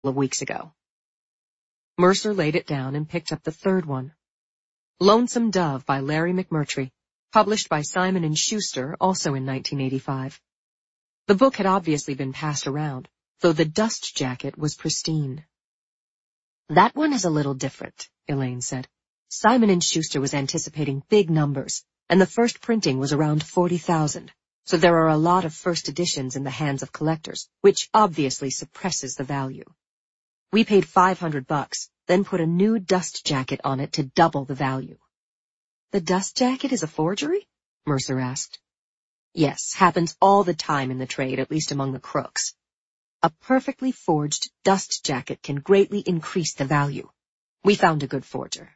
of weeks ago. Mercer laid it down and picked up the third one. Lonesome Dove by Larry McMurtry, published by Simon & Schuster, also in 1985. The book had obviously been passed around, though the dust jacket was pristine. That one is a little different, Elaine said. Simon & Schuster was anticipating big numbers, and the first printing was around 40,000, so there are a lot of first editions in the hands of collectors, which obviously suppresses the value. We paid $500, then put a new dust jacket on it to double the value. The dust jacket is a forgery? Mercer asked. Yes, happens all the time in the trade, at least among the crooks. A perfectly forged dust jacket can greatly increase the value. We found a good forger.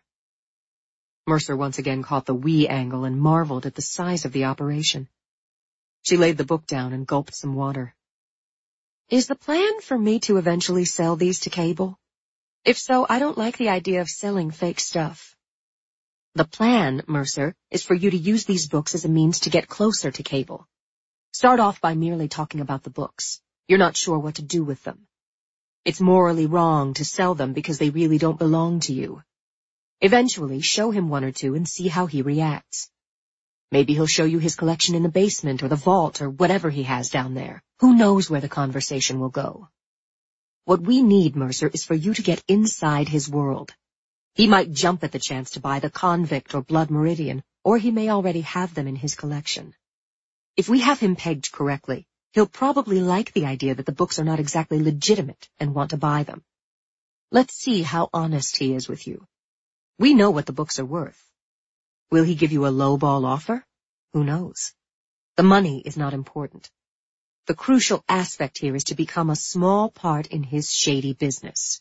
Mercer once again caught the we angle and marveled at the size of the operation. She laid the book down and gulped some water. Is the plan for me to eventually sell these to Cable? If so, I don't like the idea of selling fake stuff. The plan, Mercer, is for you to use these books as a means to get closer to Cable. Start off by merely talking about the books. You're not sure what to do with them. It's morally wrong to sell them because they really don't belong to you. Eventually, show him one or two and see how he reacts. Maybe he'll show you his collection in the basement or the vault or whatever he has down there. Who knows where the conversation will go? What we need, Mercer, is for you to get inside his world. He might jump at the chance to buy the Convict or Blood Meridian, or he may already have them in his collection. If we have him pegged correctly, he'll probably like the idea that the books are not exactly legitimate and want to buy them. Let's see how honest he is with you. We know what the books are worth. Will he give you a lowball offer? Who knows? The money is not important. The crucial aspect here is to become a small part in his shady business.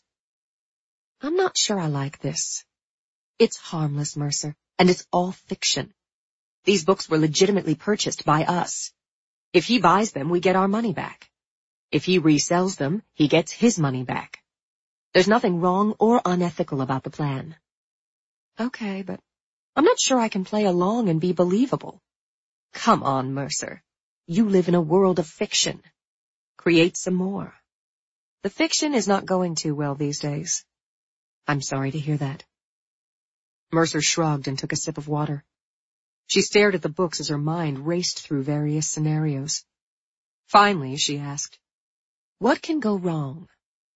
I'm not sure I like this. It's harmless, Mercer, and it's all fiction. These books were legitimately purchased by us. If he buys them, we get our money back. If he resells them, he gets his money back. There's nothing wrong or unethical about the plan. Okay, but I'm not sure I can play along and be believable. Come on, Mercer. You live in a world of fiction. Create some more. The fiction is not going too well these days. I'm sorry to hear that. Mercer shrugged and took a sip of water. She stared at the books as her mind raced through various scenarios. Finally, she asked, what can go wrong?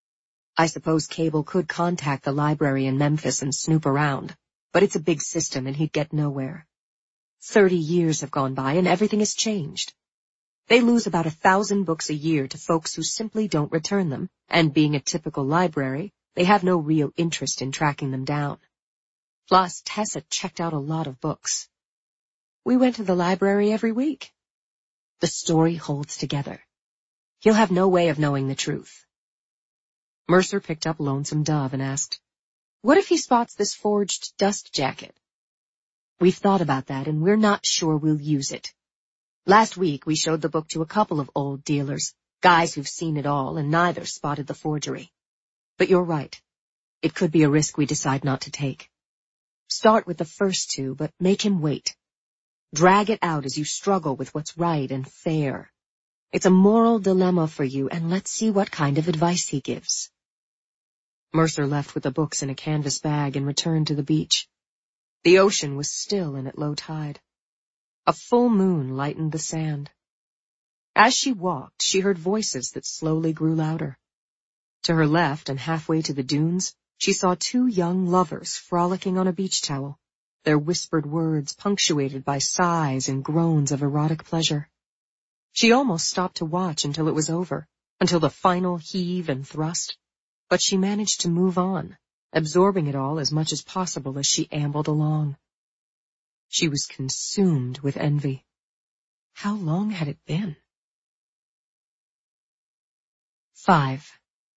I suppose Cable could contact the library in Memphis and snoop around, but it's a big system and he'd get nowhere. 30 years have gone by and everything has changed. They lose about 1,000 books a year to folks who simply don't return them, and being a typical library, they have no real interest in tracking them down. Plus, Tessa checked out a lot of books. We went to the library every week. The story holds together. He'll have no way of knowing the truth. Mercer picked up Lonesome Dove and asked, what if he spots this forged dust jacket? We've thought about that, and we're not sure we'll use it. Last week, we showed the book to a couple of old dealers, guys who've seen it all, and neither spotted the forgery. But you're right. It could be a risk we decide not to take. Start with the first two, but make him wait. Drag it out as you struggle with what's right and fair. It's a moral dilemma for you, and let's see what kind of advice he gives. Mercer left with the books in a canvas bag and returned to the beach. The ocean was still and at low tide. A full moon lightened the sand. As she walked, she heard voices that slowly grew louder. To her left and halfway to the dunes, she saw two young lovers frolicking on a beach towel, their whispered words punctuated by sighs and groans of erotic pleasure. She almost stopped to watch until it was over, until the final heave and thrust, but she managed to move on, absorbing it all as much as possible as she ambled along. She was consumed with envy. How long had it been? 5.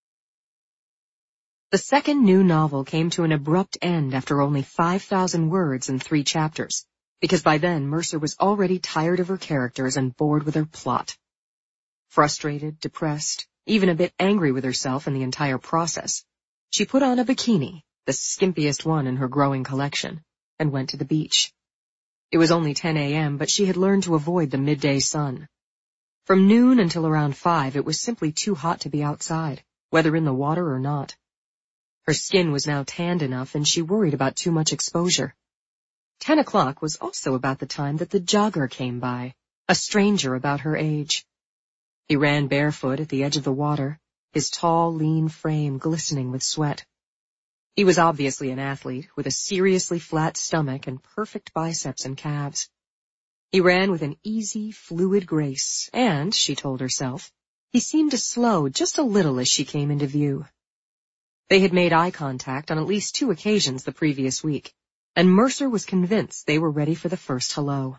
The second new novel came to an abrupt end after only 5,000 words and 3 chapters, because by then Mercer was already tired of her characters and bored with her plot. Frustrated, depressed, even a bit angry with herself and the entire process, she put on a bikini, the skimpiest one in her growing collection, and went to the beach. It was only 10 a.m., but she had learned to avoid the midday sun. From noon until around 5, it was simply too hot to be outside, whether in the water or not. Her skin was now tanned enough, and she worried about too much exposure. 10 o'clock was also about the time that the jogger came by, a stranger about her age. He ran barefoot at the edge of the water, his tall, lean frame glistening with sweat. He was obviously an athlete, with a seriously flat stomach and perfect biceps and calves. He ran with an easy, fluid grace, and, she told herself, he seemed to slow just a little as she came into view. They had made eye contact on at least 2 occasions the previous week, and Mercer was convinced they were ready for the first hello.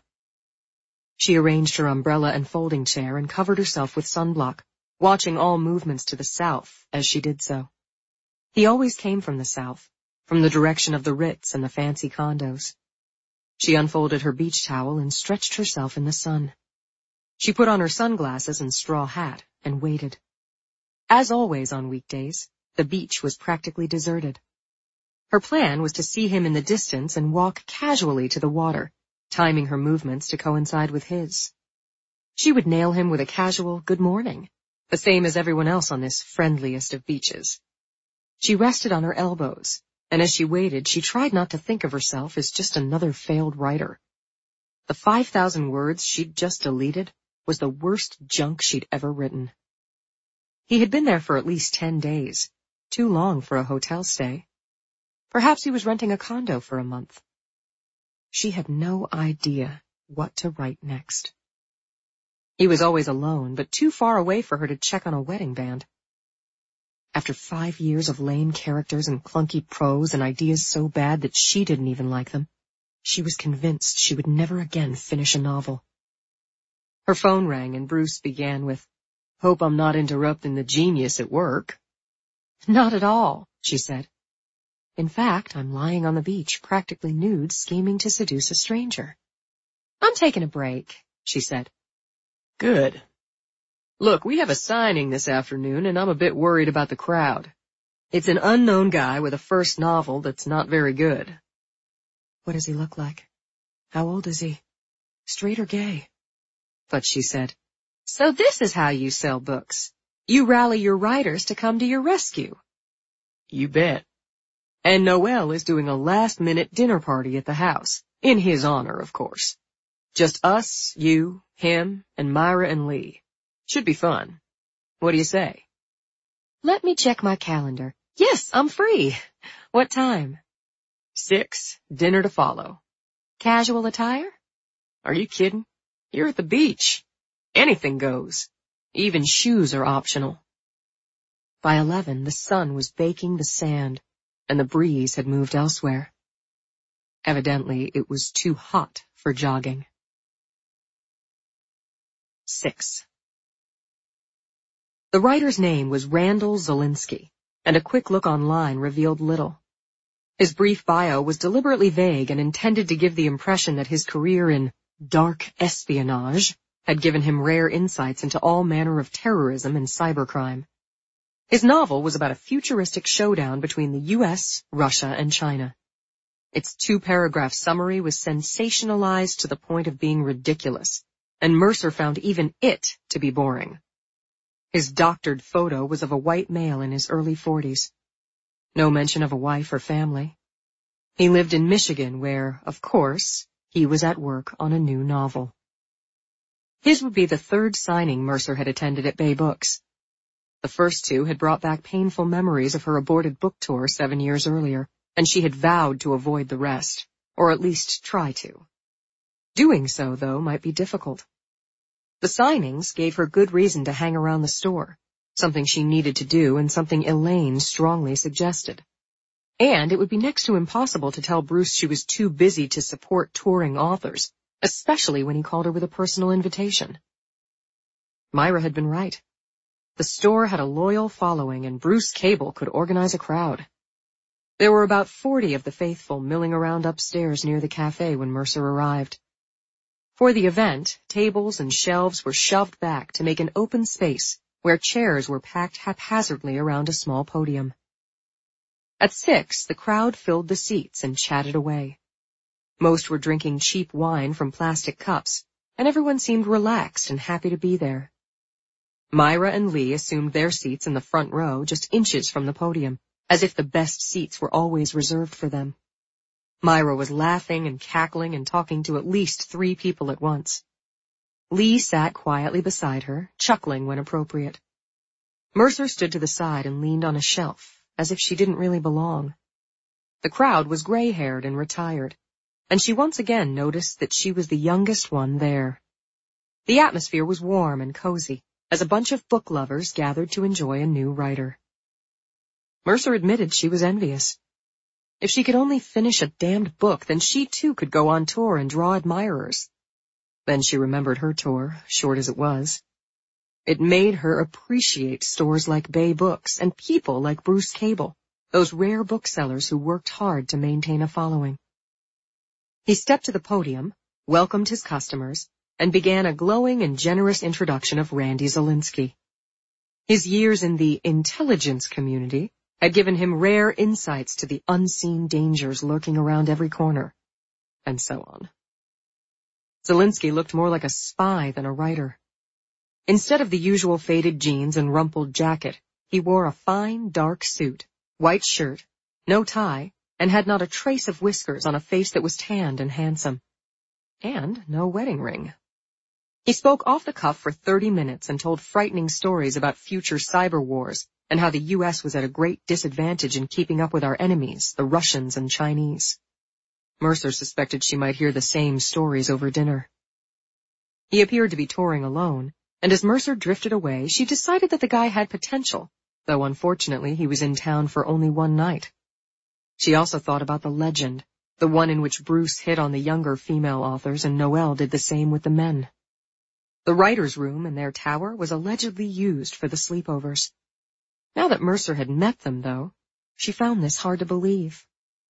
She arranged her umbrella and folding chair and covered herself with sunblock, watching all movements to the south as she did so. He always came from the south, from the direction of the Ritz and the fancy condos. She unfolded her beach towel and stretched herself in the sun. She put on her sunglasses and straw hat and waited. As always on weekdays, the beach was practically deserted. Her plan was to see him in the distance and walk casually to the water, timing her movements to coincide with his. She would nail him with a casual good morning, the same as everyone else on this friendliest of beaches. She rested on her elbows, and as she waited, she tried not to think of herself as just another failed writer. The 5,000 words she'd just deleted was the worst junk she'd ever written. He had been there for at least 10 days, too long for a hotel stay. Perhaps he was renting a condo for a month. She had no idea what to write next. He was always alone, but too far away for her to check on a wedding band. After 5 years of lame characters and clunky prose and ideas so bad that she didn't even like them, she was convinced she would never again finish a novel. Her phone rang and Bruce began with, "Hope I'm not interrupting the genius at work." "Not at all," she said. "In fact, I'm lying on the beach, practically nude, scheming to seduce a stranger." "I'm taking a break," she said. "Good. Look, we have a signing this afternoon, and I'm a bit worried about the crowd. It's an unknown guy with a first novel that's not very good." "What does he look like? How old is he? Straight or gay?" But she said, "So this is how you sell books. You rally your writers to come to your rescue." "You bet. And Noel is doing a last-minute dinner party at the house, in his honor, of course. Just us, you, him, and Myra and Lee. Should be fun. What do you say?" "Let me check my calendar. Yes, I'm free. What time?" 6, dinner to follow." "Casual attire?" "Are you kidding? You're at the beach. Anything goes. Even shoes are optional." By 11, the sun was baking the sand, and the breeze had moved elsewhere. Evidently, it was too hot for jogging. 6. The writer's name was Randall Zelinsky, and a quick look online revealed little. His brief bio was deliberately vague and intended to give the impression that his career in dark espionage had given him rare insights into all manner of terrorism and cybercrime. His novel was about a futuristic showdown between the U.S., Russia, and China. Its 2-paragraph summary was sensationalized to the point of being ridiculous, and Mercer found even it to be boring. His doctored photo was of a white male in his early 40s. No mention of a wife or family. He lived in Michigan where, of course, he was at work on a new novel. His would be the 3rd signing Mercer had attended at Bay Books. The first 2 had brought back painful memories of her aborted book tour 7 years earlier, and she had vowed to avoid the rest, or at least try to. Doing so, though, might be difficult. The signings gave her good reason to hang around the store, something she needed to do and something Elaine strongly suggested. And it would be next to impossible to tell Bruce she was too busy to support touring authors, especially when he called her with a personal invitation. Myra had been right. The store had a loyal following, and Bruce Cable could organize a crowd. There were about 40 of the faithful milling around upstairs near the cafe when Mercer arrived. For the event, tables and shelves were shoved back to make an open space where chairs were packed haphazardly around a small podium. At 6, the crowd filled the seats and chatted away. Most were drinking cheap wine from plastic cups, and everyone seemed relaxed and happy to be there. Myra and Lee assumed their seats in the front row, just inches from the podium, as if the best seats were always reserved for them. Myra was laughing and cackling and talking to at least 3 people at once. Lee sat quietly beside her, chuckling when appropriate. Mercer stood to the side and leaned on a shelf, as if she didn't really belong. The crowd was gray-haired and retired, and she once again noticed that she was the youngest one there. The atmosphere was warm and cozy, as a bunch of book lovers gathered to enjoy a new writer. Mercer admitted she was envious. If she could only finish a damned book, then she too could go on tour and draw admirers. Then she remembered her tour, short as it was. It made her appreciate stores like Bay Books and people like Bruce Cable, those rare booksellers who worked hard to maintain a following. He stepped to the podium, welcomed his customers, and began a glowing and generous introduction of Randy Zelinsky. His years in the intelligence community had given him rare insights to the unseen dangers lurking around every corner, and so on. Zelinsky looked more like a spy than a writer. Instead of the usual faded jeans and rumpled jacket, he wore a fine, dark suit, white shirt, no tie, and had not a trace of whiskers on a face that was tanned and handsome. And no wedding ring. He spoke off the cuff for 30 minutes and told frightening stories about future cyber wars and how the U.S. was at a great disadvantage in keeping up with our enemies, the Russians and Chinese. Mercer suspected she might hear the same stories over dinner. He appeared to be touring alone, and as Mercer drifted away, she decided that the guy had potential, though unfortunately he was in town for only one night. She also thought about the legend, the one in which Bruce hit on the younger female authors and Noelle did the same with the men. The writer's room in their tower was allegedly used for the sleepovers. Now that Mercer had met them, though, she found this hard to believe.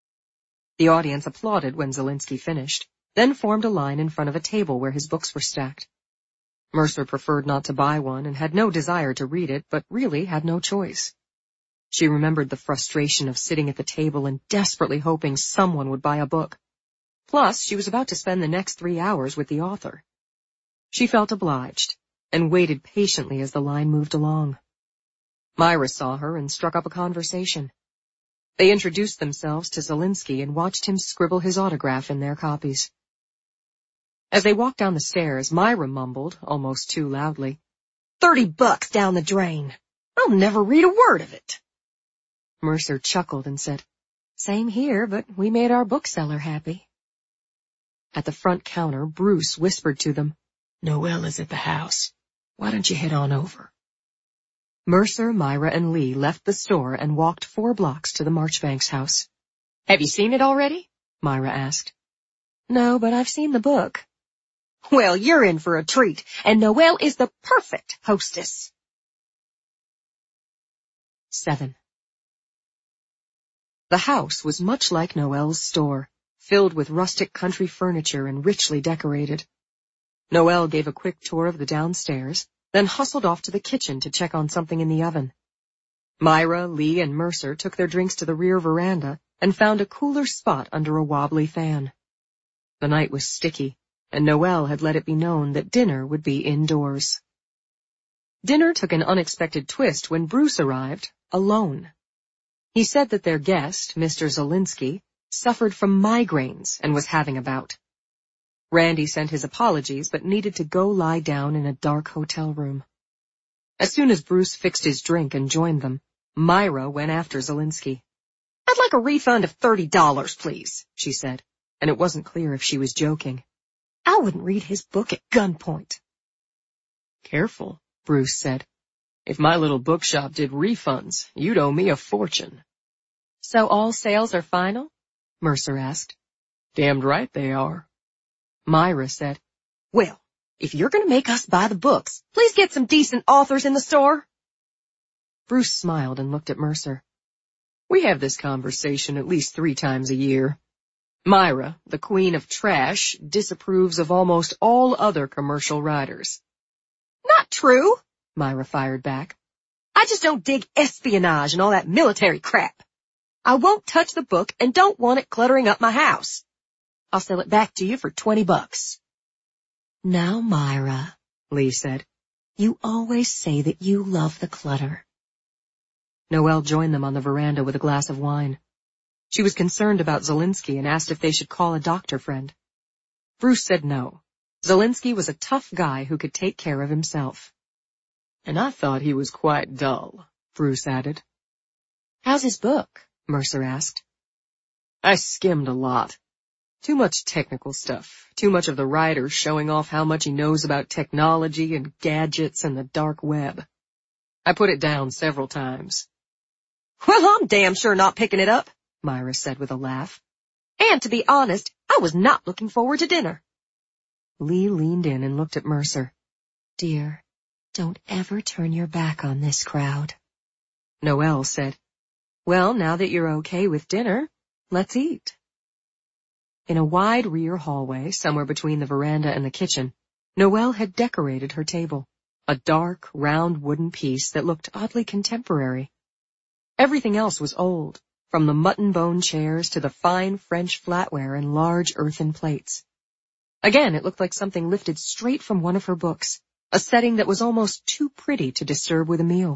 The audience applauded when Zelinsky finished, then formed a line in front of a table where his books were stacked. Mercer preferred not to buy one and had no desire to read it, but really had no choice. She remembered the frustration of sitting at the table and desperately hoping someone would buy a book. Plus, she was about to spend the next 3 hours with the author. She felt obliged, and waited patiently as the line moved along. Myra saw her and struck up a conversation. They introduced themselves to Zelinsky and watched him scribble his autograph in their copies. As they walked down the stairs, Myra mumbled, almost too loudly, $30 down the drain. I'll never read a word of it. Mercer chuckled and said, Same here, but we made our bookseller happy. At the front counter, Bruce whispered to them, Noelle is at the house. Why don't you head on over? Mercer, Myra, and Lee left the store and walked 4 blocks to the Marchbanks house. Have you seen it already? Myra asked. No, but I've seen the book. Well, you're in for a treat, and Noelle is the perfect hostess. 7. The house was much like Noelle's store, filled with rustic country furniture and richly decorated. Noelle gave a quick tour of the downstairs, then hustled off to the kitchen to check on something in the oven. Myra, Lee, and Mercer took their drinks to the rear veranda and found a cooler spot under a wobbly fan. The night was sticky, and Noelle had let it be known that dinner would be indoors. Dinner took an unexpected twist when Bruce arrived, alone. He said that their guest, Mr. Zelinsky, suffered from migraines and was having a bout. Randy sent his apologies but needed to go lie down in a dark hotel room. As soon as Bruce fixed his drink and joined them, Myra went after Zelinsky. I'd like a refund of $30, please, she said, and it wasn't clear if she was joking. I wouldn't read his book at gunpoint. Careful, Bruce said. If my little bookshop did refunds, you'd owe me a fortune. So all sales are final? Mercer asked. Damned right they are. Myra said, Well, if you're going to make us buy the books, please get some decent authors in the store. Bruce smiled and looked at Mercer. We have this conversation at least 3 times a year. Myra, the queen of trash, disapproves of almost all other commercial writers. Not true, Myra fired back. I just don't dig espionage and all that military crap. I won't touch the book and don't want it cluttering up my house. I'll sell it back to you for $20. Now, Myra, Lee said, You always say that you love the clutter. Noelle joined them on the veranda with a glass of wine. She was concerned about Zelinsky and asked if they should call a doctor friend. Bruce said no. Zelinsky was a tough guy who could take care of himself. And I thought he was quite dull, Bruce added. How's his book? Mercer asked. I skimmed a lot. Too much technical stuff, too much of the writer showing off how much he knows about technology and gadgets and the dark web. I put it down several times. Well, I'm damn sure not picking it up, Myra said with a laugh. And to be honest, I was not looking forward to dinner. Lee leaned in and looked at Mercer. Dear, don't ever turn your back on this crowd. Noelle said, Well, now that you're okay with dinner, let's eat. In a wide rear hallway, somewhere between the veranda and the kitchen, Noelle had decorated her table, a dark, round wooden piece that looked oddly contemporary. Everything else was old, from the mutton-bone chairs to the fine French flatware and large earthen plates. Again, it looked like something lifted straight from one of her books, a setting that was almost too pretty to disturb with a meal.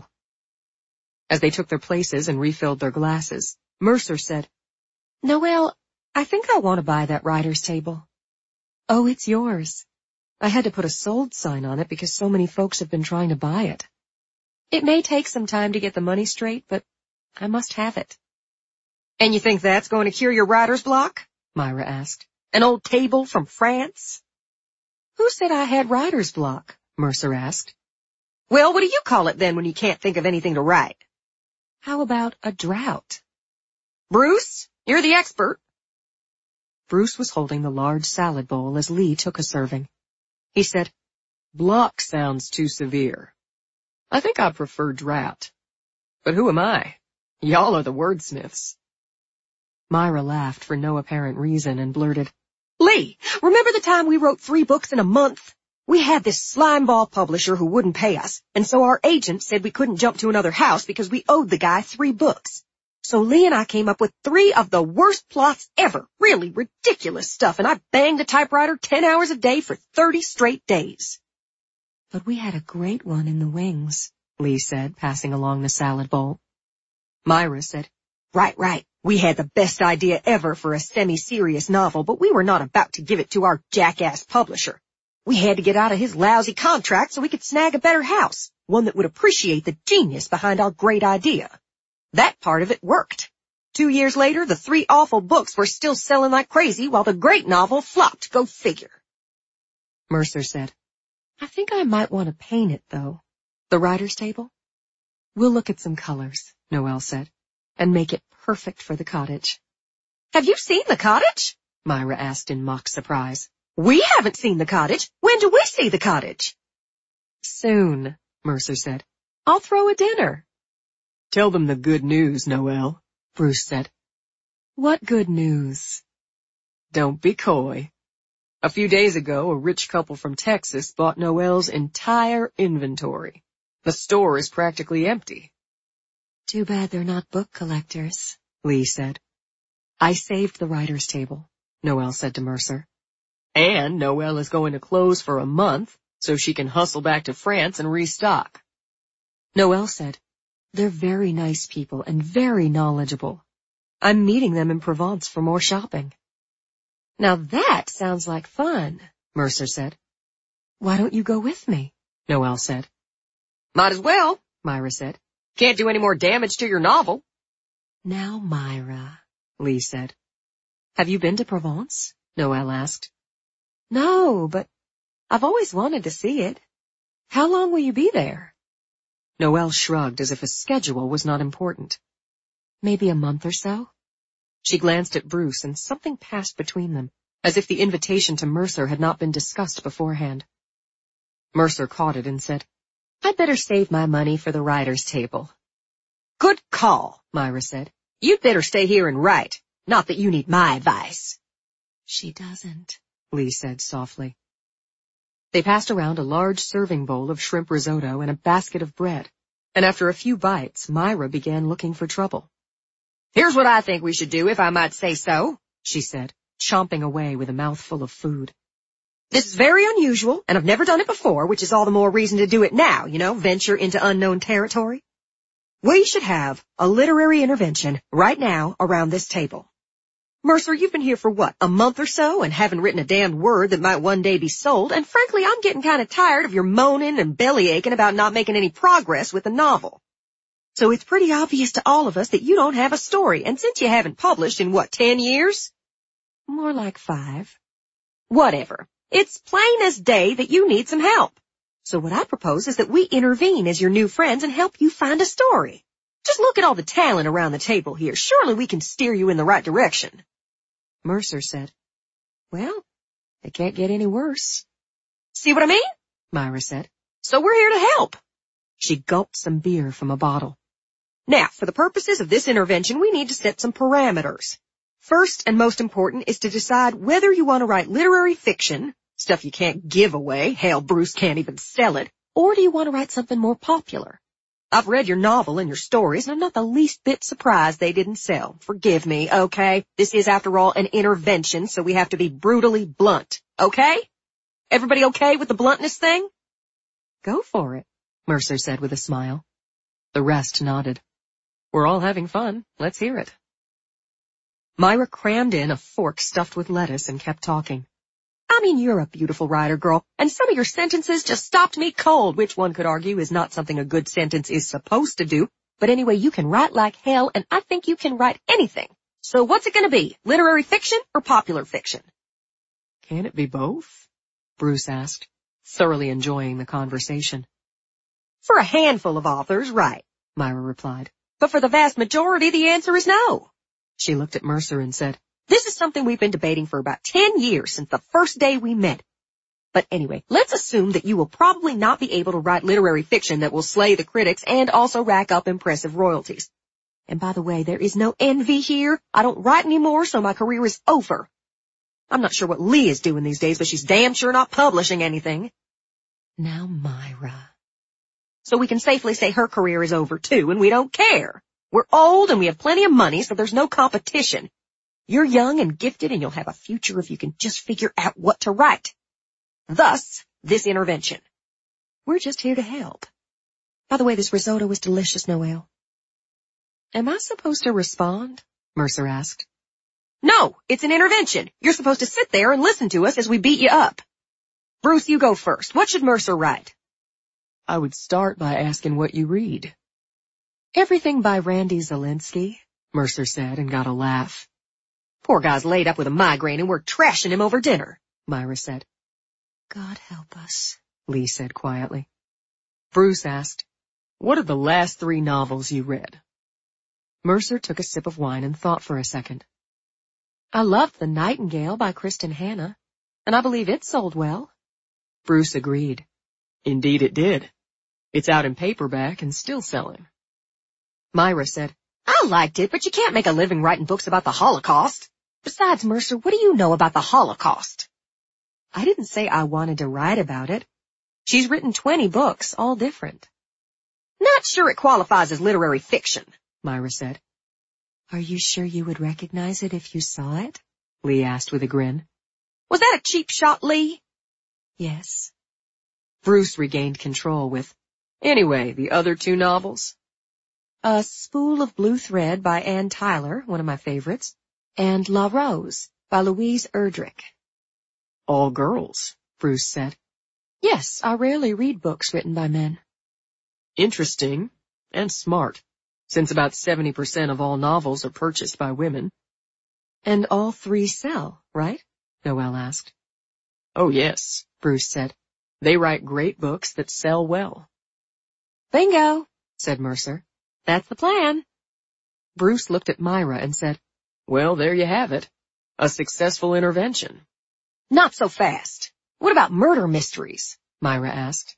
As they took their places and refilled their glasses, Mercer said, Noelle, I think I want to buy that writer's table. Oh, it's yours. I had to put a sold sign on it because so many folks have been trying to buy it. It may take some time to get the money straight, but I must have it. And you think that's going to cure your writer's block? Myra asked. An old table from France? Who said I had writer's block? Mercer asked. Well, what do you call it then when you can't think of anything to write? How about a drought? Bruce, you're the expert. Bruce was holding the large salad bowl as Lee took a serving. He said, Block sounds too severe. I think I prefer drought. But who am I? Y'all are the wordsmiths. Myra laughed for no apparent reason and blurted, Lee, remember the time we wrote 3 books in a month? We had this slimeball publisher who wouldn't pay us, and so our agent said we couldn't jump to another house because we owed the guy 3 books. So Lee and I came up with 3 of the worst plots ever, really ridiculous stuff, and I banged the typewriter 10 hours a day for 30 straight days. But we had a great one in the wings, Lee said, passing along the salad bowl. Myra said, Right. We had the best idea ever for a semi-serious novel, but we were not about to give it to our jackass publisher. We had to get out of his lousy contract so we could snag a better house, one that would appreciate the genius behind our great idea. That part of it worked. 2 years later, the 3 awful books were still selling like crazy while the great novel flopped. Go figure. Mercer said, I think I might want to paint it, though. The writer's table? We'll look at some colors, Noelle said, and make it perfect for the cottage. Have you seen the cottage? Myra asked in mock surprise. We haven't seen the cottage. When do we see the cottage? Soon, Mercer said. I'll throw a dinner. Tell them the good news, Noelle, Bruce said. What good news? Don't be coy. A few days ago, a rich couple from Texas bought Noelle's entire inventory. The store is practically empty. Too bad they're not book collectors, Lee said. I saved the writer's table, Noelle said to Mercer. And Noelle is going to close for a month, so she can hustle back to France and restock. Noelle said, They're very nice people and very knowledgeable. I'm meeting them in Provence for more shopping. Now that sounds like fun, Mercer said. Why don't you go with me? Noelle said. Might as well, Myra said. Can't do any more damage to your novel. Now, Myra, Lee said. Have you been to Provence? Noelle asked. No, but I've always wanted to see it. How long will you be there? Noelle shrugged as if a schedule was not important. Maybe a month or so? She glanced at Bruce and something passed between them, as if the invitation to Mercer had not been discussed beforehand. Mercer caught it and said, I'd better save my money for the writer's table. Good call, Myra said. You'd better stay here and write. Not that you need my advice. She doesn't, Lee said softly. They passed around a large serving bowl of shrimp risotto and a basket of bread, and after a few bites, Myra began looking for trouble. Here's what I think we should do, if I might say so, she said, chomping away with a mouthful of food. This is very unusual, and I've never done it before, which is all the more reason to do it now, venture into unknown territory. We should have a literary intervention right now around this table. Mercer, you've been here for what, a month or so, and haven't written a damned word that might one day be sold, and frankly, I'm getting kind of tired of your moaning and belly aching about not making any progress with the novel. So it's pretty obvious to all of us that you don't have a story, and since you haven't published in 10 years? More like 5. Whatever. It's plain as day that you need some help. So what I propose is that we intervene as your new friends and help you find a story. Just look at all the talent around the table here. Surely we can steer you in the right direction. Mercer said, well, it can't get any worse. See what I mean? Myra said. So we're here to help. She gulped some beer from a bottle. Now, for the purposes of this intervention, we need to set some parameters. First and most important is to decide whether you want to write literary fiction, stuff you can't give away, hell, Bruce can't even sell it, or do you want to write something more popular? I've read your novel and your stories, and I'm not the least bit surprised they didn't sell. Forgive me, okay? This is, after all, an intervention, so we have to be brutally blunt, okay? Everybody okay with the bluntness thing? Go for it, Mercer said with a smile. The rest nodded. We're all having fun. Let's hear it. Myra crammed in a fork stuffed with lettuce and kept talking. I mean, you're a beautiful writer, girl, and some of your sentences just stopped me cold, which one could argue is not something a good sentence is supposed to do. But anyway, you can write like hell, and I think you can write anything. So what's it going to be, literary fiction or popular fiction? Can it be both? Bruce asked, thoroughly enjoying the conversation. For a handful of authors, right, Myra replied. But for the vast majority, the answer is no. She looked at Mercer and said, this is something we've been debating for about 10 years since the first day we met. But anyway, let's assume that you will probably not be able to write literary fiction that will slay the critics and also rack up impressive royalties. And by the way, there is no envy here. I don't write anymore, so my career is over. I'm not sure what Lee is doing these days, but she's damn sure not publishing anything. Now, Myra. So we can safely say her career is over too, and we don't care. We're old and we have plenty of money, so there's no competition. You're young and gifted, and you'll have a future if you can just figure out what to write. Thus, this intervention. We're just here to help. By the way, this risotto was delicious, Noelle. Am I supposed to respond? Mercer asked. No, it's an intervention. You're supposed to sit there and listen to us as we beat you up. Bruce, you go first. What should Mercer write? I would start by asking what you read. Everything by Randy Zelinsky, Mercer said, and got a laugh. Poor guy's laid up with a migraine and we're trashing him over dinner, Myra said. God help us, Lee said quietly. Bruce asked, what are the last 3 novels you read? Mercer took a sip of wine and thought for a second. I loved The Nightingale by Kristen Hanna, and I believe it sold well. Bruce agreed. Indeed it did. It's out in paperback and still selling. Myra said, I liked it, but you can't make a living writing books about the Holocaust. Besides, Mercer, what do you know about the Holocaust? I didn't say I wanted to write about it. She's written 20 books, all different. Not sure it qualifies as literary fiction, Myra said. Are you sure you would recognize it if you saw it? Lee asked with a grin. Was that a cheap shot, Lee? Yes. Bruce regained control with, anyway, the other 2 novels? A Spool of Blue Thread by Ann Tyler, one of my favorites, and La Rose by Louise Erdrich. All girls, Bruce said. Yes, I rarely read books written by men. Interesting and smart, since about 70% of all novels are purchased by women. And all 3 sell, right? Noelle asked. Oh yes, Bruce said. They write great books that sell well. Bingo, said Mercer. That's the plan. Bruce looked at Myra and said, well, there you have it. A successful intervention. Not so fast. What about murder mysteries? Myra asked.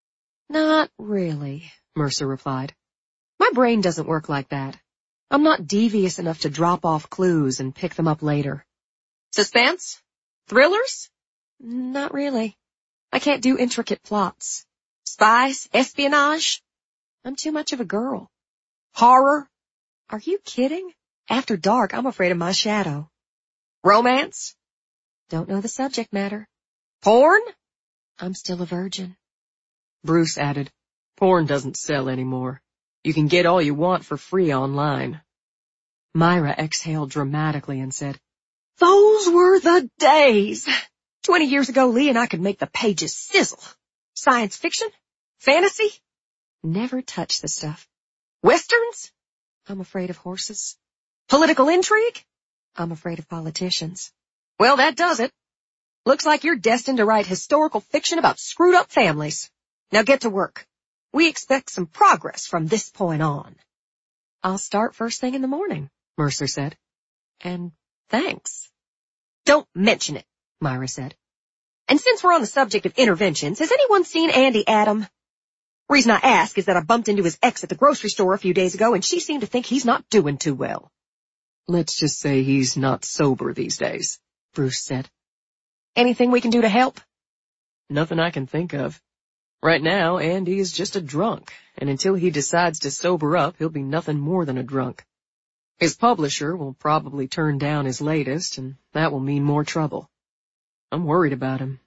Not really, Mercer replied. My brain doesn't work like that. I'm not devious enough to drop off clues and pick them up later. Suspense? Thrillers? Not really. I can't do intricate plots. Spies? Espionage? I'm too much of a girl. Horror? Are you kidding? After dark, I'm afraid of my shadow. Romance? Don't know the subject matter. Porn? I'm still a virgin. Bruce added, porn doesn't sell anymore. You can get all you want for free online. Myra exhaled dramatically and said, those were the days. 20 years ago, Lee and I could make the pages sizzle. Science fiction? Fantasy? Never touch the stuff. Westerns? I'm afraid of horses. Political intrigue? I'm afraid of politicians. Well, that does it. Looks like you're destined to write historical fiction about screwed up families. Now get to work. We expect some progress from this point on. I'll start first thing in the morning, Mercer said. And thanks. Don't mention it, Myra said. And since we're on the subject of interventions, has anyone seen Andy Adam? Reason I ask is that I bumped into his ex at the grocery store a few days ago, and she seemed to think he's not doing too well. Let's just say he's not sober these days, Bruce said. Anything we can do to help? Nothing I can think of. Right now, Andy is just a drunk, and until he decides to sober up, he'll be nothing more than a drunk. His publisher will probably turn down his latest, and that will mean more trouble. I'm worried about him.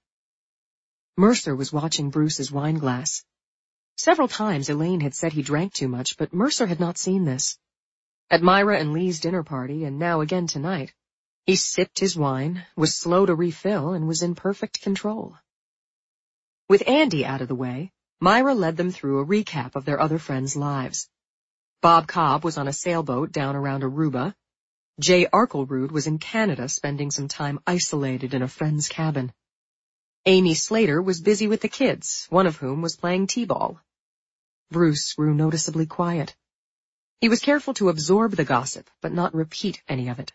Mercer was watching Bruce's wine glass. Several times Elaine had said he drank too much, but Mercer had not seen this. At Myra and Lee's dinner party, and now again tonight, he sipped his wine, was slow to refill, and was in perfect control. With Andy out of the way, Myra led them through a recap of their other friends' lives. Bob Cobb was on a sailboat down around Aruba. Jay Arklerood was in Canada spending some time isolated in a friend's cabin. Amy Slater was busy with the kids, one of whom was playing t-ball. Bruce grew noticeably quiet. He was careful to absorb the gossip, but not repeat any of it.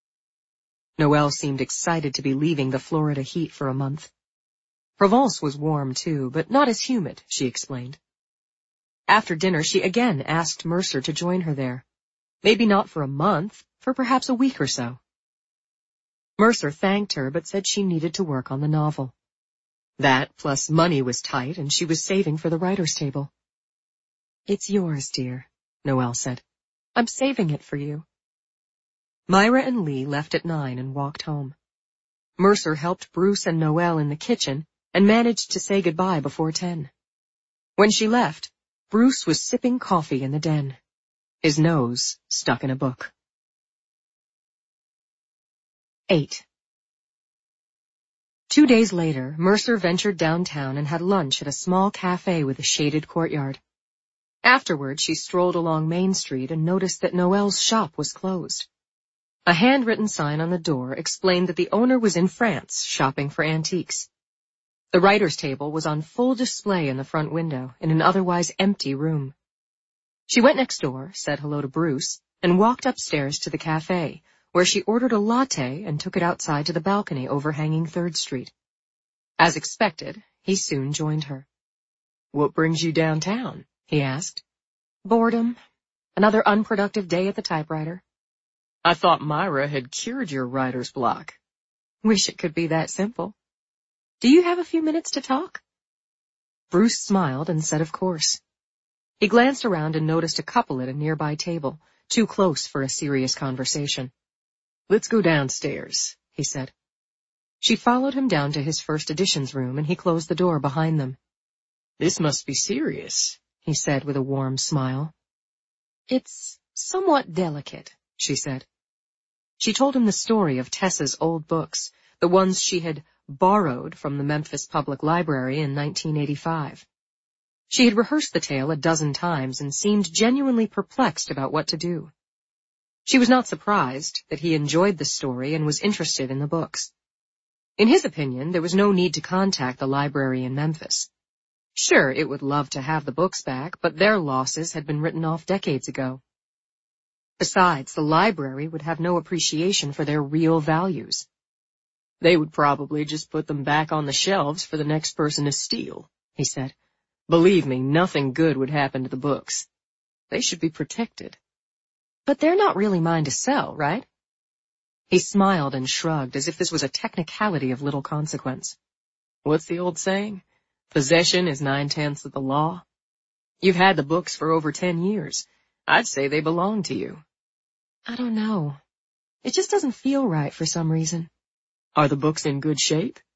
Noelle seemed excited to be leaving the Florida heat for a month. Provence was warm too, but not as humid, she explained. After dinner, she again asked Mercer to join her there. Maybe not for a month, for perhaps a week or so. Mercer thanked her, but said she needed to work on the novel. That, plus money was tight, and she was saving for the writer's table. It's yours, dear, Noelle said. I'm saving it for you. Myra and Lee left at 9 and walked home. Mercer helped Bruce and Noelle in the kitchen and managed to say goodbye before 10. When she left, Bruce was sipping coffee in the den, his nose stuck in a book. 8. 2 days later, Mercer ventured downtown and had lunch at a small cafe with a shaded courtyard. Afterward, she strolled along Main Street and noticed that Noelle's shop was closed. A handwritten sign on the door explained that the owner was in France shopping for antiques. The writer's table was on full display in the front window in an otherwise empty room. She went next door, said hello to Bruce, and walked upstairs to the cafe, where she ordered a latte and took it outside to the balcony overhanging 3rd Street. As expected, he soon joined her. What brings you downtown? He asked. Boredom. Another unproductive day at the typewriter. I thought Myra had cured your writer's block. Wish it could be that simple. Do you have a few minutes to talk? Bruce smiled and said of course. He glanced around and noticed a couple at a nearby table, too close for a serious conversation. Let's go downstairs, he said. She followed him down to his first editions room, and he closed the door behind them. This must be serious, he said with a warm smile. It's somewhat delicate, she said. She told him the story of Tessa's old books, the ones she had borrowed from the Memphis Public Library in 1985. She had rehearsed the tale a dozen times and seemed genuinely perplexed about what to do. She was not surprised that he enjoyed the story and was interested in the books. In his opinion, there was no need to contact the library in Memphis. Sure, it would love to have the books back, but their losses had been written off decades ago. Besides, the library would have no appreciation for their real values. They would probably just put them back on the shelves for the next person to steal, he said. Believe me, nothing good would happen to the books. They should be protected. But they're not really mine to sell, right? He smiled and shrugged as if this was a technicality of little consequence. What's the old saying? Possession is 9/10 of the law. You've had the books for over 10 years. I'd say they belong to you. I don't know. It just doesn't feel right for some reason. Are the books in good shape?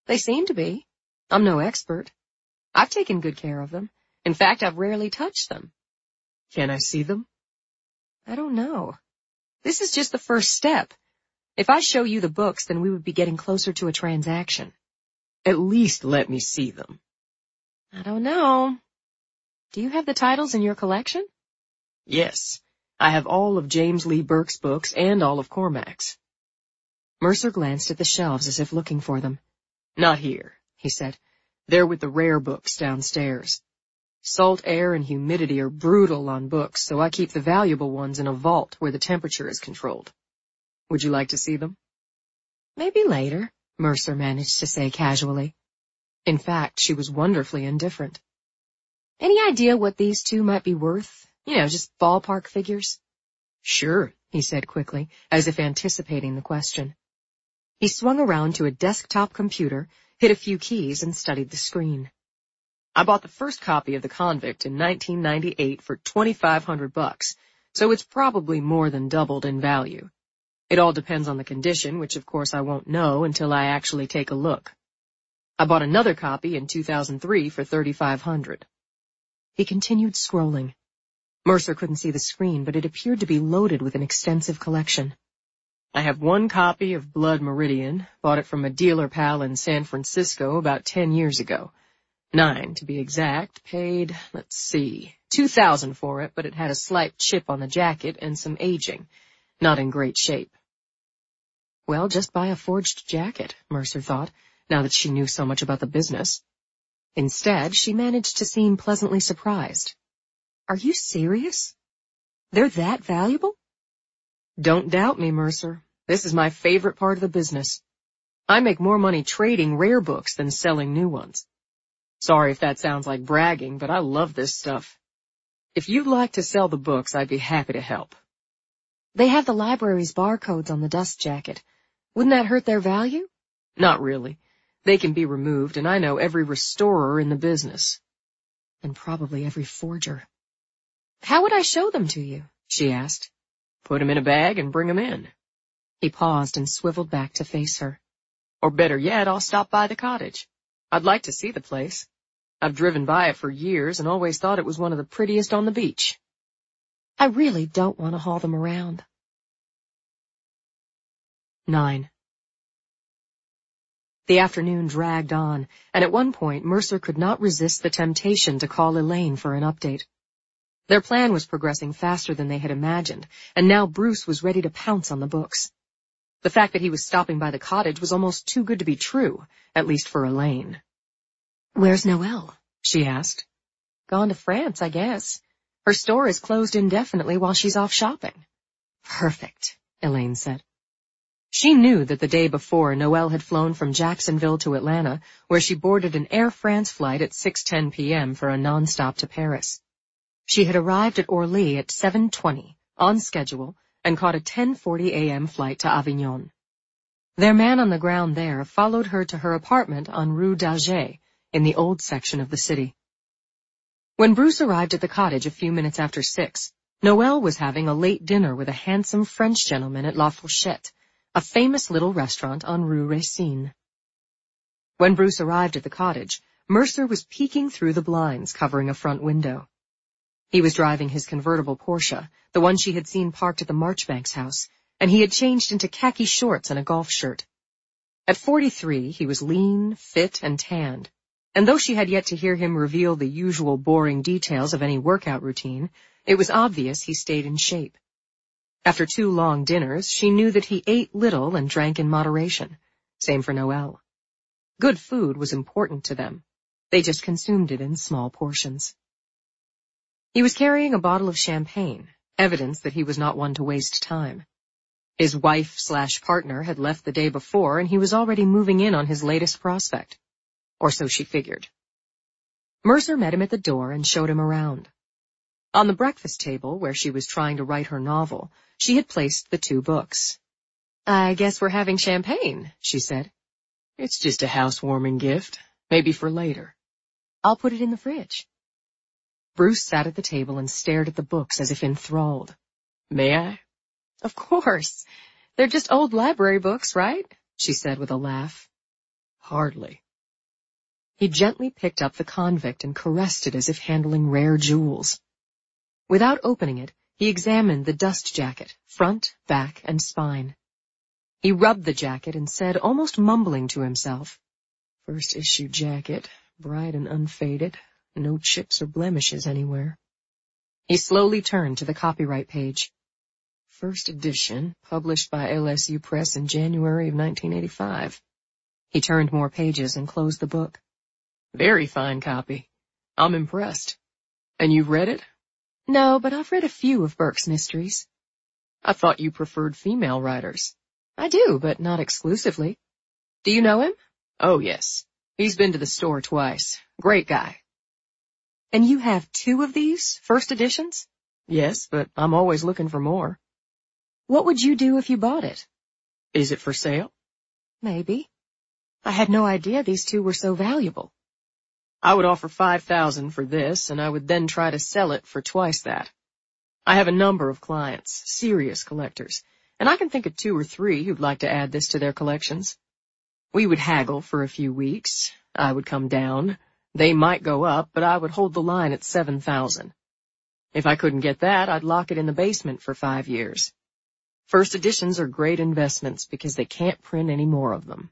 They seem to be. I'm no expert. I've taken good care of them. In fact, I've rarely touched them. Can I see them? I don't know. This is just the first step. If I show you the books, then we would be getting closer to a transaction. At least let me see them. I don't know. Do you have the titles in your collection? Yes. I have all of James Lee Burke's books and all of Cormac's. Mercer glanced at the shelves as if looking for them. Not here, he said. They're with the rare books downstairs. Salt air and humidity are brutal on books, so I keep the valuable ones in a vault where the temperature is controlled. Would you like to see them? Maybe later, Mercer managed to say casually. In fact, she was wonderfully indifferent. Any idea what these two might be worth? Just ballpark figures? Sure, he said quickly, as if anticipating the question. He swung around to a desktop computer, hit a few keys, and studied the screen. I bought the first copy of The Convict in 1998 for $2,500, so it's probably more than doubled in value. It all depends on the condition, which of course I won't know until I actually take a look. I bought another copy in 2003 for $3,500. He continued scrolling. Mercer couldn't see the screen, but it appeared to be loaded with an extensive collection. I have one copy of Blood Meridian, bought it from a dealer pal in San Francisco about 10 years ago. 9, to be exact, paid, $2,000 for it, but it had a slight chip on the jacket and some aging. Not in great shape. Well, just buy a forged jacket, Mercer thought, now that she knew so much about the business. Instead, she managed to seem pleasantly surprised. Are you serious? They're that valuable? Don't doubt me, Mercer. This is my favorite part of the business. I make more money trading rare books than selling new ones. Sorry if that sounds like bragging, but I love this stuff. If you'd like to sell the books, I'd be happy to help. They have the library's barcodes on the dust jacket. Wouldn't that hurt their value? Not really. They can be removed, and I know every restorer in the business. And probably every forger. How would I show them to you? She asked. Put 'em in a bag and bring 'em in. He paused and swiveled back to face her. Or better yet, I'll stop by the cottage. I'd like to see the place. I've driven by it for years and always thought it was one of the prettiest on the beach. I really don't want to haul them around. 9. The afternoon dragged on, and at one point Mercer could not resist the temptation to call Elaine for an update. Their plan was progressing faster than they had imagined, and now Bruce was ready to pounce on the books. The fact that he was stopping by the cottage was almost too good to be true, at least for Elaine. Where's Noelle? She asked. Gone to France, I guess. Her store is closed indefinitely while she's off shopping. Perfect, Elaine said. She knew that the day before Noelle had flown from Jacksonville to Atlanta, where she boarded an Air France flight at 6:10 p.m. for a nonstop to Paris. She had arrived at Orly at 7:20, on schedule, and caught a 10:40 a.m. flight to Avignon. Their man on the ground there followed her to her apartment on Rue d'Alger, in the old section of the city. When Bruce arrived at the cottage a few minutes after 6, Noelle was having a late dinner with a handsome French gentleman at La Fourchette, a famous little restaurant on Rue Racine. When Bruce arrived at the cottage, Mercer was peeking through the blinds covering a front window. He was driving his convertible Porsche, the one she had seen parked at the Marchbanks house, and he had changed into khaki shorts and a golf shirt. At 43, he was lean, fit, and tanned, and though she had yet to hear him reveal the usual boring details of any workout routine, it was obvious he stayed in shape. After 2 long dinners, she knew that he ate little and drank in moderation. Same for Noelle. Good food was important to them. They just consumed it in small portions. He was carrying a bottle of champagne, evidence that he was not one to waste time. His wife/partner had left the day before, and he was already moving in on his latest prospect. Or so she figured. Mercer met him at the door and showed him around. On the breakfast table, where she was trying to write her novel, she had placed the 2 books. I guess we're having champagne, she said. It's just a housewarming gift, maybe for later. I'll put it in the fridge. Bruce sat at the table and stared at the books as if enthralled. May I? Of course. They're just old library books, right? She said with a laugh. Hardly. He gently picked up the Convict and caressed it as if handling rare jewels. Without opening it, he examined the dust jacket, front, back, and spine. He rubbed the jacket and said, almost mumbling to himself, "First issue jacket, bright and unfaded, no chips or blemishes anywhere." He slowly turned to the copyright page. First edition, published by LSU Press in January of 1985. He turned more pages and closed the book. Very fine copy. I'm impressed. And you've read it? No, but I've read a few of Burke's mysteries. I thought you preferred female writers. I do, but not exclusively. Do you know him? Oh, yes. He's been to the store twice. Great guy. And you have 2 of these, first editions? Yes, but I'm always looking for more. What would you do if you bought it? Is it for sale? Maybe. I had no idea these 2 were so valuable. I would offer $5,000 for this, and I would then try to sell it for twice that. I have a number of clients, serious collectors, and I can think of 2 or 3 who'd like to add this to their collections. We would haggle for a few weeks. I would come down. They might go up, but I would hold the line at $7,000. If I couldn't get that, I'd lock it in the basement for 5 years. First editions are great investments because they can't print any more of them.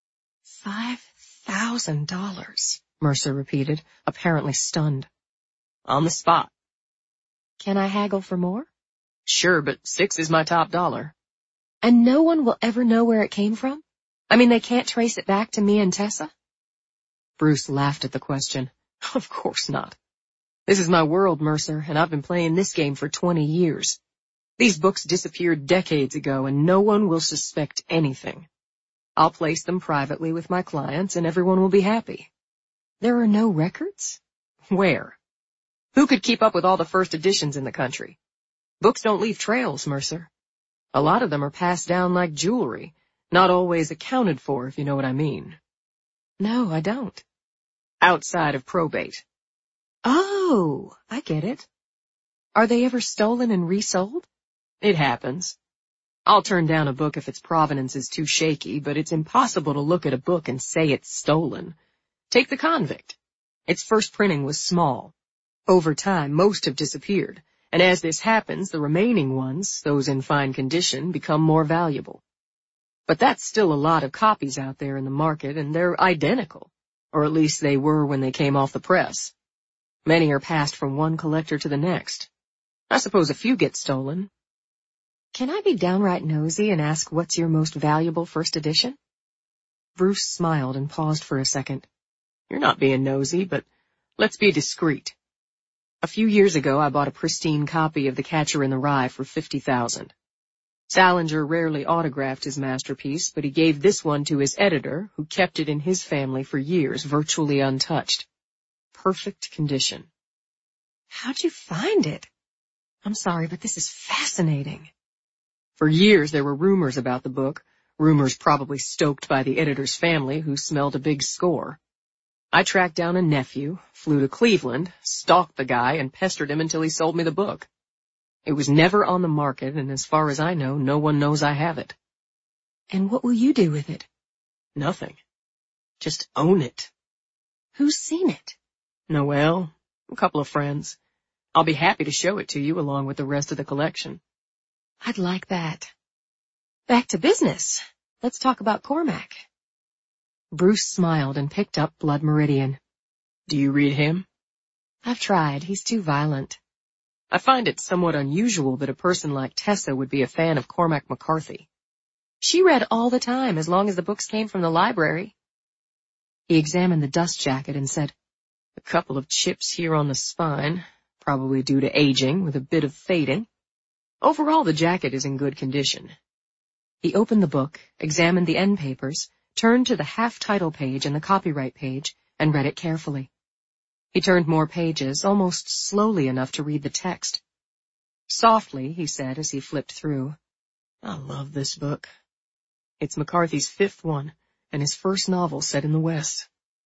$5,000, Mercer repeated, apparently stunned. On the spot. Can I haggle for more? Sure, but $6 is my top dollar. And no one will ever know where it came from? I mean, they can't trace it back to me and Tessa? Bruce laughed at the question. Of course not. This is my world, Mercer, and I've been playing this game for 20 years. These books disappeared decades ago, and no one will suspect anything. I'll place them privately with my clients, and everyone will be happy. There are no records? Where? Who could keep up with all the first editions in the country? Books don't leave trails, Mercer. A lot of them are passed down like jewelry, not always accounted for, if you know what I mean. No, I don't. Outside of probate. Oh, I get it. Are they ever stolen and resold? It happens. I'll turn down a book if its provenance is too shaky, but it's impossible to look at a book and say it's stolen. Take The Convict. Its first printing was small. Over time, most have disappeared, and as this happens, the remaining ones, those in fine condition, become more valuable. But that's still a lot of copies out there in the market, and they're identical, or at least they were when they came off the press. Many are passed from one collector to the next. I suppose a few get stolen. Can I be downright nosy and ask what's your most valuable first edition? Bruce smiled and paused for a second. You're not being nosy, but let's be discreet. A few years ago, I bought a pristine copy of The Catcher in the Rye for $50,000. Salinger rarely autographed his masterpiece, but he gave this one to his editor, who kept it in his family for years, virtually untouched. Perfect condition. How'd you find it? I'm sorry, but this is fascinating. For years, there were rumors about the book, rumors probably stoked by the editor's family, who smelled a big score. I tracked down a nephew, flew to Cleveland, stalked the guy, and pestered him until he sold me the book. It was never on the market, and as far as I know, no one knows I have it. And what will you do with it? Nothing. Just own it. Who's seen it? Noelle, a couple of friends. I'll be happy to show it to you along with the rest of the collection. I'd like that. Back to business. Let's talk about Cormac. Bruce smiled and picked up Blood Meridian. Do you read him? I've tried. He's too violent. I find it somewhat unusual that a person like Tessa would be a fan of Cormac McCarthy. She read all the time as long as the books came from the library. He examined the dust jacket and said, a couple of chips here on the spine, probably due to aging with a bit of fading. Overall, the jacket is in good condition. He opened the book, examined the end papers, turned to the half-title page and the copyright page, and read it carefully. He turned more pages, almost slowly enough to read the text. Softly, he said as he flipped through, I love this book. It's McCarthy's 5th one, and his first novel set in the West.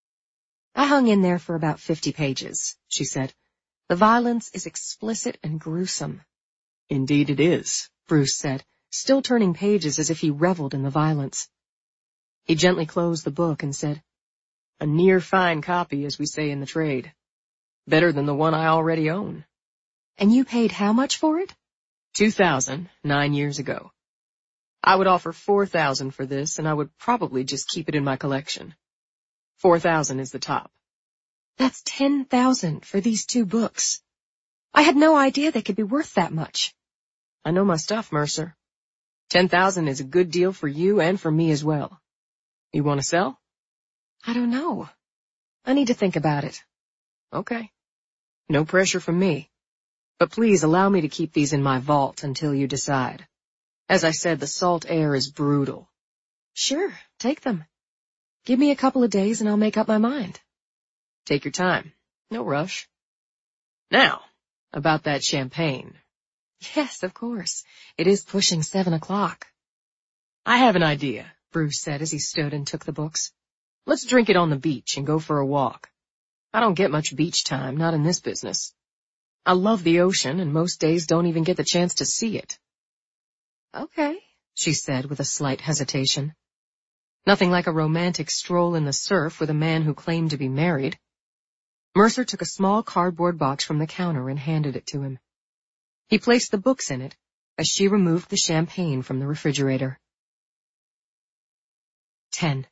I hung in there for about 50 pages, she said. The violence is explicit and gruesome. Indeed it is, Bruce said, still turning pages as if he reveled in the violence. He gently closed the book and said, "A near fine copy, as we say in the trade. Better than the one I already own." And you paid how much for it? $2,000, 9 years ago. I would offer $4,000 for this, and I would probably just keep it in my collection. $4,000 is the top. That's $10,000 for these 2 books. I had no idea they could be worth that much. I know my stuff, Mercer. $10,000 is a good deal for you and for me as well. You want to sell? I don't know. I need to think about it. Okay. No pressure from me. But please allow me to keep these in my vault until you decide. As I said, the salt air is brutal. Sure, take them. Give me a couple of days and I'll make up my mind. Take your time. No rush. Now, about that champagne. Yes, of course. It is pushing 7 o'clock. I have an idea, Bruce said as he stood and took the books. Let's drink it on the beach and go for a walk. I don't get much beach time, not in this business. I love the ocean, and most days don't even get the chance to see it. Okay, she said with a slight hesitation. Nothing like a romantic stroll in the surf with a man who claimed to be married. Mercer took a small cardboard box from the counter and handed it to him. He placed the books in it as she removed the champagne from the refrigerator. 10.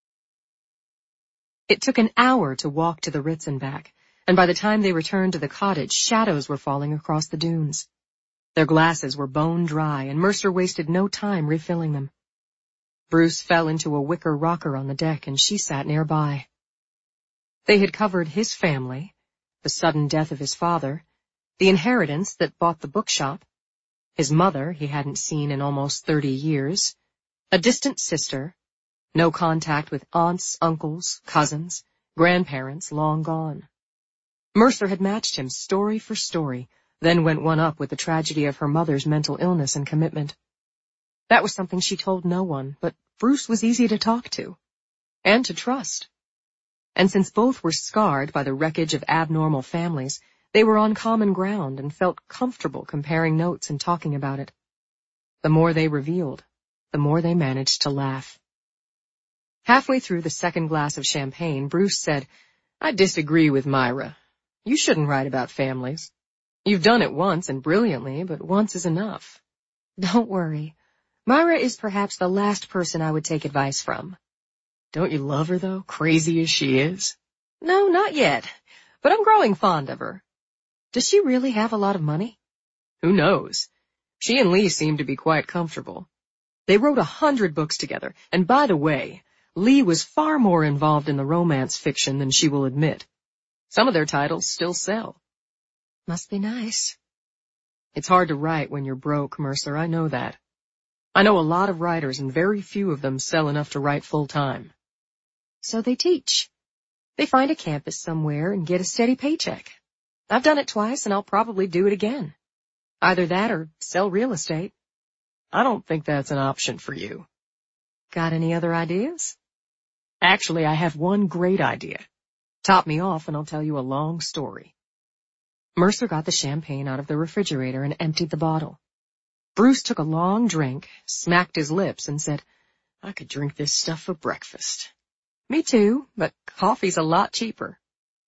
It took an hour to walk to the Ritz and back, and by the time they returned to the cottage, shadows were falling across the dunes. Their glasses were bone dry, and Mercer wasted no time refilling them. Bruce fell into a wicker rocker on the deck, and she sat nearby. They had covered his family, the sudden death of his father, the inheritance that bought the bookshop, his mother he hadn't seen in almost 30 years, a distant sister, no contact with aunts, uncles, cousins, grandparents long gone. Mercer had matched him story for story, then went one up with the tragedy of her mother's mental illness and commitment. That was something she told no one, but Bruce was easy to talk to, and to trust. And since both were scarred by the wreckage of abnormal families, they were on common ground and felt comfortable comparing notes and talking about it. The more they revealed, the more they managed to laugh. Halfway through the second glass of champagne, Bruce said, "I disagree with Myra. You shouldn't write about families. You've done it once and brilliantly, but once is enough." Don't worry. Myra is perhaps the last person I would take advice from. Don't you love her, though, crazy as she is? No, not yet, but I'm growing fond of her. Does she really have a lot of money? Who knows? She and Lee seem to be quite comfortable. They wrote 100 books together, and by the way, Lee was far more involved in the romance fiction than she will admit. Some of their titles still sell. Must be nice. It's hard to write when you're broke, Mercer, I know that. I know a lot of writers, and very few of them sell enough to write full-time. So they teach. They find a campus somewhere and get a steady paycheck. I've done it twice, and I'll probably do it again. Either that or sell real estate. I don't think that's an option for you. Got any other ideas? Actually, I have one great idea. Top me off, and I'll tell you a long story. Mercer got the champagne out of the refrigerator and emptied the bottle. Bruce took a long drink, smacked his lips, and said, "I could drink this stuff for breakfast." Me too, but coffee's a lot cheaper.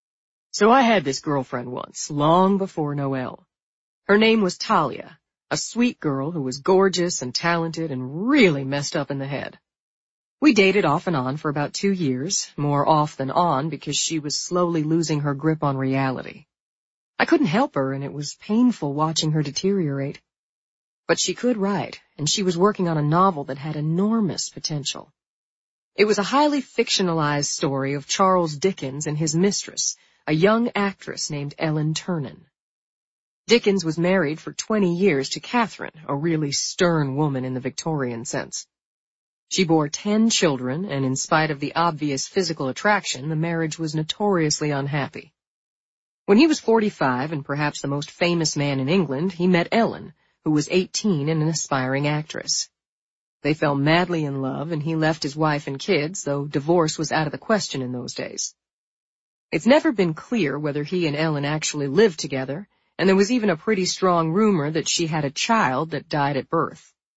So I had this girlfriend once, long before Noel. Her name was Talia, a sweet girl who was gorgeous and talented and really messed up in the head. We dated off and on for about 2 years, more off than on because she was slowly losing her grip on reality. I couldn't help her, and it was painful watching her deteriorate. But she could write, and she was working on a novel that had enormous potential. It was a highly fictionalized story of Charles Dickens and his mistress, a young actress named Ellen Ternan. Dickens was married for 20 years to Catherine, a really stern woman in the Victorian sense. She bore 10 children, and in spite of the obvious physical attraction, the marriage was notoriously unhappy. When he was 45 and perhaps the most famous man in England, he met Ellen, who was 18 and an aspiring actress. They fell madly in love, and he left his wife and kids, though divorce was out of the question in those days. It's never been clear whether he and Ellen actually lived together, and there was even a pretty strong rumor that she had a child that died at birth.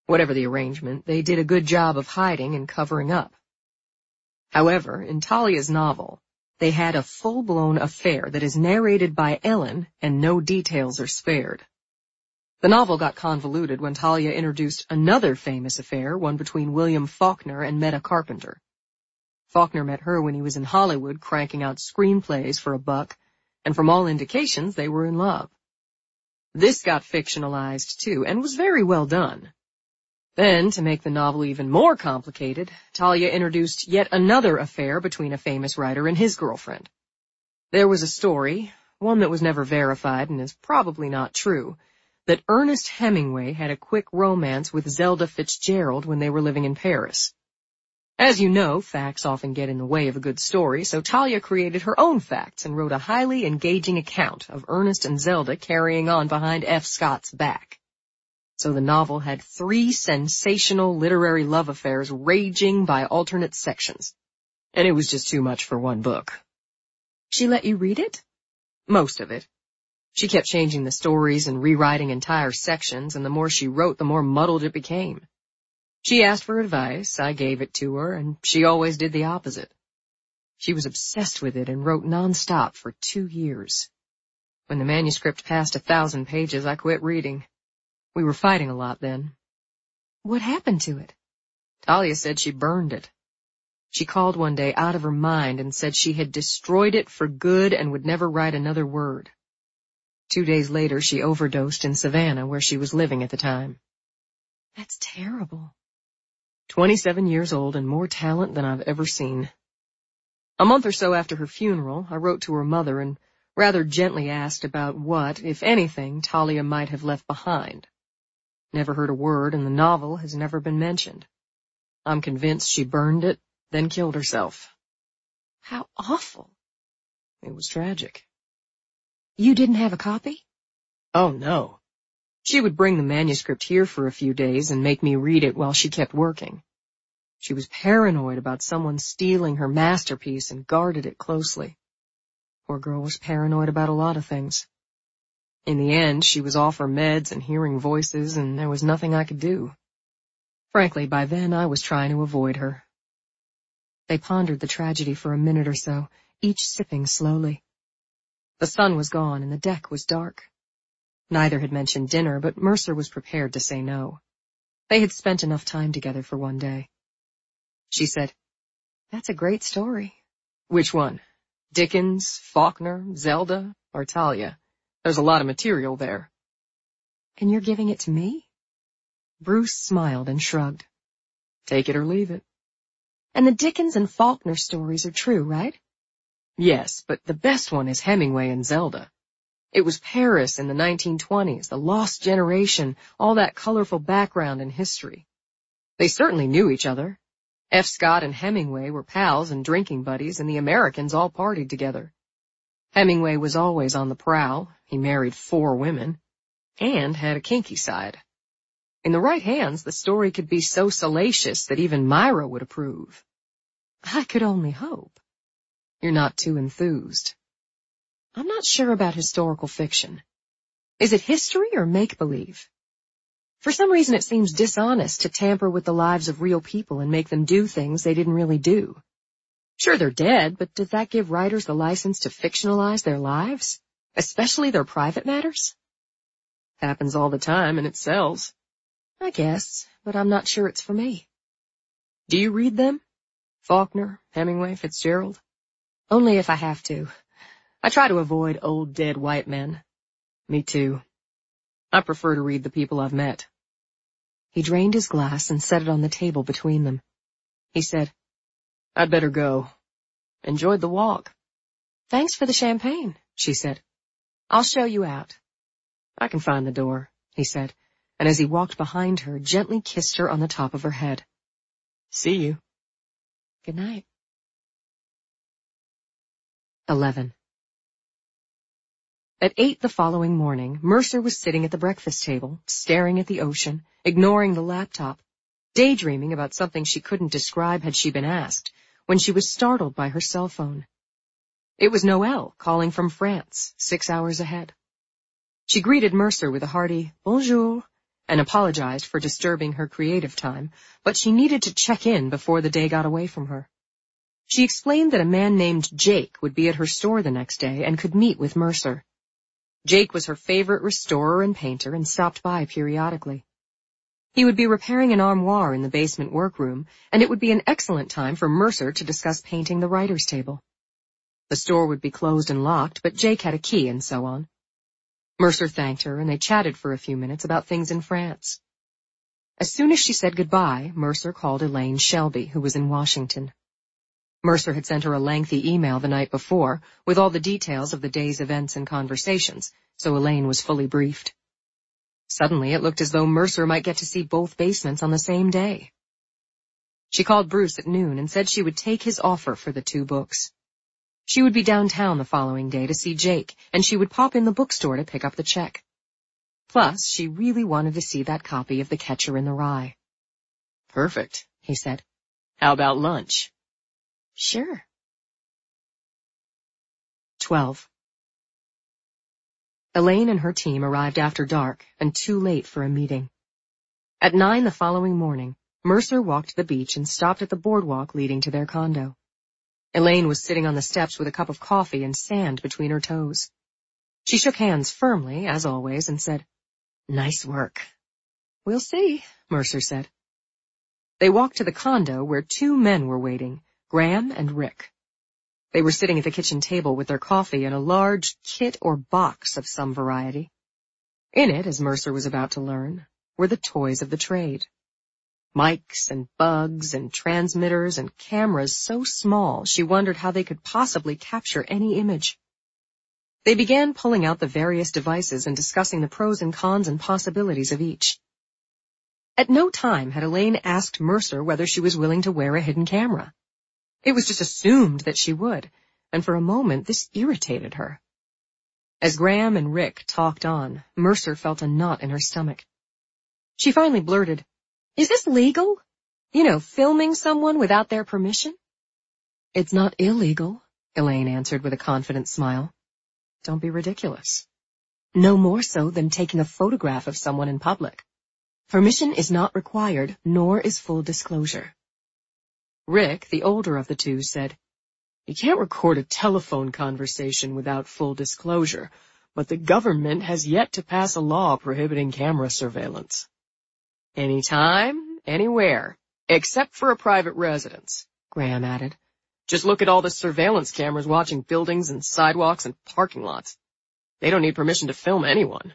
Whatever the arrangement, they did a good job of hiding and covering up. However, in Talia's novel, they had a full-blown affair that is narrated by Ellen and no details are spared. The novel got convoluted when Talia introduced another famous affair, one between William Faulkner and Meta Carpenter. Faulkner met her when he was in Hollywood cranking out screenplays for $1, and from all indications they were in love. This got fictionalized too, and was very well done. Then, to make the novel even more complicated, Talia introduced yet another affair between a famous writer and his girlfriend. There was a story, one that was never verified and is probably not true, that Ernest Hemingway had a quick romance with Zelda Fitzgerald when they were living in Paris. As you know, facts often get in the way of a good story, so Talia created her own facts and wrote a highly engaging account of Ernest and Zelda carrying on behind F. Scott's back. So the novel had 3 sensational literary love affairs raging by alternate sections. And it was just too much for one book. She let you read it? Most of it. She kept changing the stories and rewriting entire sections, and the more she wrote, the more muddled it became. She asked for advice, I gave it to her, and she always did the opposite. She was obsessed with it and wrote nonstop for 2 years. When the manuscript passed 1,000 pages, I quit reading. We were fighting a lot then. What happened to it? Talia said she burned it. She called one day out of her mind and said she had destroyed it for good and would never write another word. 2 days later, she overdosed in Savannah, where she was living at the time. That's terrible. 27 years old and more talent than I've ever seen. A month or so after her funeral, I wrote to her mother and rather gently asked about what, if anything, Talia might have left behind. Never heard a word, and the novel has never been mentioned. I'm convinced she burned it, then killed herself. How awful. It was tragic. You didn't have a copy? Oh, no. She would bring the manuscript here for a few days and make me read it while she kept working. She was paranoid about someone stealing her masterpiece and guarded it closely. Poor girl was paranoid about a lot of things. In the end, she was off her meds and hearing voices, and there was nothing I could do. Frankly, by then I was trying to avoid her. They pondered the tragedy for a minute or so, each sipping slowly. The sun was gone and the deck was dark. Neither had mentioned dinner, but Mercer was prepared to say no. They had spent enough time together for one day. She said, "That's a great story." "Which one? Dickens, Faulkner, Zelda, or Talia? There's a lot of material there." "And you're giving it to me?" Bruce smiled and shrugged. "Take it or leave it." "And the Dickens and Faulkner stories are true, right?" "Yes, but the best one is Hemingway and Zelda. It was Paris in the 1920s, the lost generation, all that colorful background and history. They certainly knew each other. F. Scott and Hemingway were pals and drinking buddies, and the Americans all partied together. Hemingway was always on the prowl. He married 4 women, and had a kinky side. In the right hands, the story could be so salacious that even Myra would approve." "I could only hope." "You're not too enthused." "I'm not sure about historical fiction. Is it history or make-believe? For some reason it seems dishonest to tamper with the lives of real people and make them do things they didn't really do. Sure, they're dead, but does that give writers the license to fictionalize their lives, especially their private matters?" "Happens all the time, and it sells." "I guess, but I'm not sure it's for me." "Do you read them? Faulkner, Hemingway, Fitzgerald?" "Only if I have to. I try to avoid old dead white men." "Me too. I prefer to read the people I've met." He drained his glass and set it on the table between them. He said, "I'd better go. Enjoyed the walk." "Thanks for the champagne," she said. "I'll show you out." "I can find the door," he said, and as he walked behind her, gently kissed her on the top of her head. "See you." "Good night." 11. At 8 the following morning, Mercer was sitting at the breakfast table, staring at the ocean, ignoring the laptop, daydreaming about something she couldn't describe had she been asked, when she was startled by her cell phone. It was Noelle calling from France, 6 hours ahead. She greeted Mercer with a hearty bonjour and apologized for disturbing her creative time, but she needed to check in before the day got away from her. She explained that a man named Jake would be at her store the next day and could meet with Mercer. Jake was her favorite restorer and painter and stopped by periodically. He would be repairing an armoire in the basement workroom, and it would be an excellent time for Mercer to discuss painting the writer's table. The store would be closed and locked, but Jake had a key and so on. Mercer thanked her, and they chatted for a few minutes about things in France. As soon as she said goodbye, Mercer called Elaine Shelby, who was in Washington. Mercer had sent her a lengthy email the night before, with all the details of the day's events and conversations, so Elaine was fully briefed. Suddenly, it looked as though Mercer might get to see both basements on the same day. She called Bruce at noon and said she would take his offer for the 2 books. She would be downtown the following day to see Jake, and she would pop in the bookstore to pick up the check. Plus, she really wanted to see that copy of The Catcher in the Rye. Perfect, he said. How about lunch? Sure. 12. Elaine and her team arrived after dark and too late for a meeting. At 9 the following morning, Mercer walked to the beach and stopped at the boardwalk leading to their condo. Elaine was sitting on the steps with a cup of coffee and sand between her toes. She shook hands firmly, as always, and said, "Nice work." "We'll see," Mercer said. They walked to the condo where 2 men were waiting, Graham and Rick. They were sitting at the kitchen table with their coffee and a large kit or box of some variety. In it, as Mercer was about to learn, were the toys of the trade. Mics and bugs and transmitters and cameras so small she wondered how they could possibly capture any image. They began pulling out the various devices and discussing the pros and cons and possibilities of each. At no time had Elaine asked Mercer whether she was willing to wear a hidden camera. It was just assumed that she would, and for a moment this irritated her. As Graham and Rick talked on, Mercer felt a knot in her stomach. She finally blurted, "Is this legal? Filming someone without their permission?" "It's not illegal," Elaine answered with a confident smile. "Don't be ridiculous." "No more so than taking a photograph of someone in public. Permission is not required, nor is full disclosure." Rick, the older of the 2, said, "You can't record a telephone conversation without full disclosure, but the government has yet to pass a law prohibiting camera surveillance." "Anytime, anywhere, except for a private residence," Graham added. "Just look at all the surveillance cameras watching buildings and sidewalks and parking lots. They don't need permission to film anyone."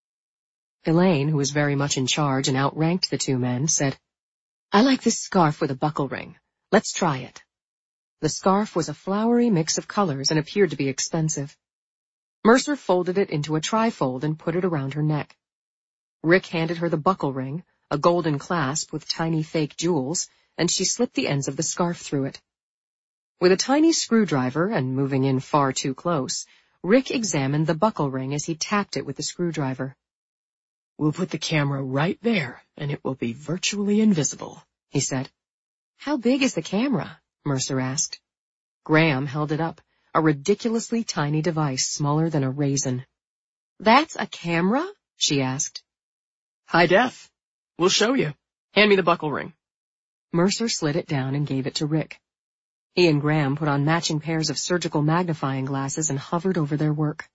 Elaine, who was very much in charge and outranked the 2 men, said, "I like this scarf with a buckle ring. Let's try it." The scarf was a flowery mix of colors and appeared to be expensive. Mercer folded it into a trifold and put it around her neck. Rick handed her the buckle ring, a golden clasp with tiny fake jewels, and she slipped the ends of the scarf through it. With a tiny screwdriver, and moving in far too close, Rick examined the buckle ring as he tapped it with the screwdriver. "We'll put the camera right there, and it will be virtually invisible," he said. "How big is the camera?" Mercer asked. Graham held it up, a ridiculously tiny device smaller than a raisin. "That's a camera?" she asked. "High def. We'll show you. Hand me the buckle ring." Mercer slid it down and gave it to Rick. He and Graham put on matching pairs of surgical magnifying glasses and hovered over their work.